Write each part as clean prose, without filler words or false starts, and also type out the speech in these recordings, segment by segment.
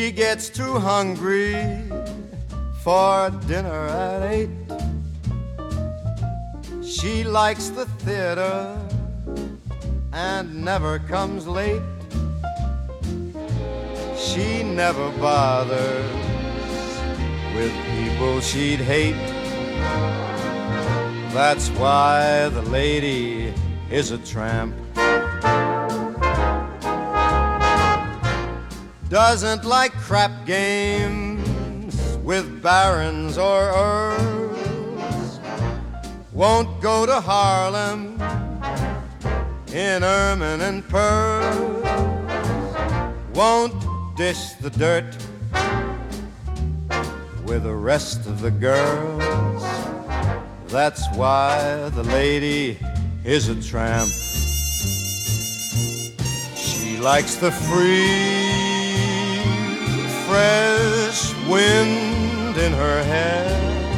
She gets too hungry for dinner at 8. She likes the theater and never comes late. She never bothers with people she'd hate. That's why the lady is a tramp. Doesn't like crap games with barons or earls. Won't go to Harlem in ermine and pearls. Won't dish the dirt with the rest of the girls. That's why the lady is a tramp. She likes the free, fresh wind in her hair,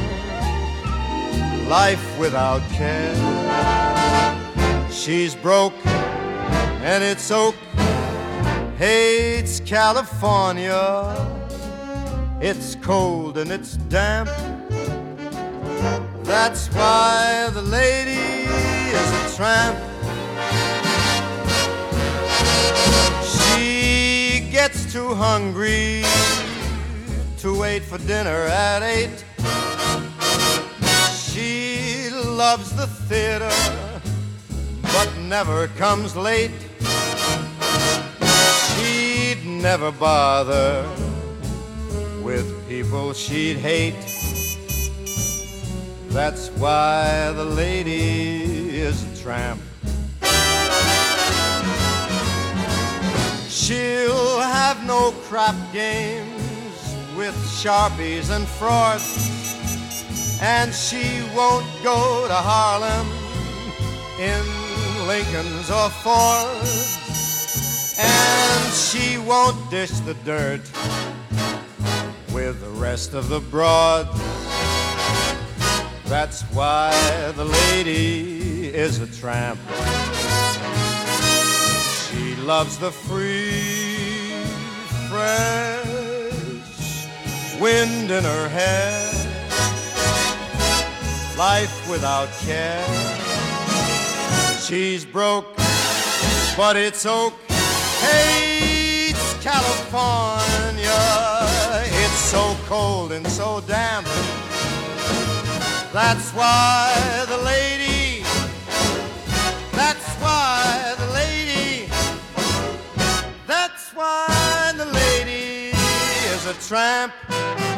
life without care. She's broke and it's oak, hates California. It's cold and it's damp. That's why the lady is a tramp. She gets too hungry to wait for dinner at 8. She loves the theater but never comes late. She'd never bother with people she'd hate. That's why the lady is a tramp. She'll have no crap games with Sharpies and frauds, and she won't go to Harlem in Lincolns or Fords, and she won't dish the dirt with the rest of the broads. That's why the lady is a tramp. She loves the free, fresh wind in her hair, life without care. She's broke, but it's oak, hates California. It's so cold and so damp. That's why the lady, that's why the lady, that's why the lady is a tramp.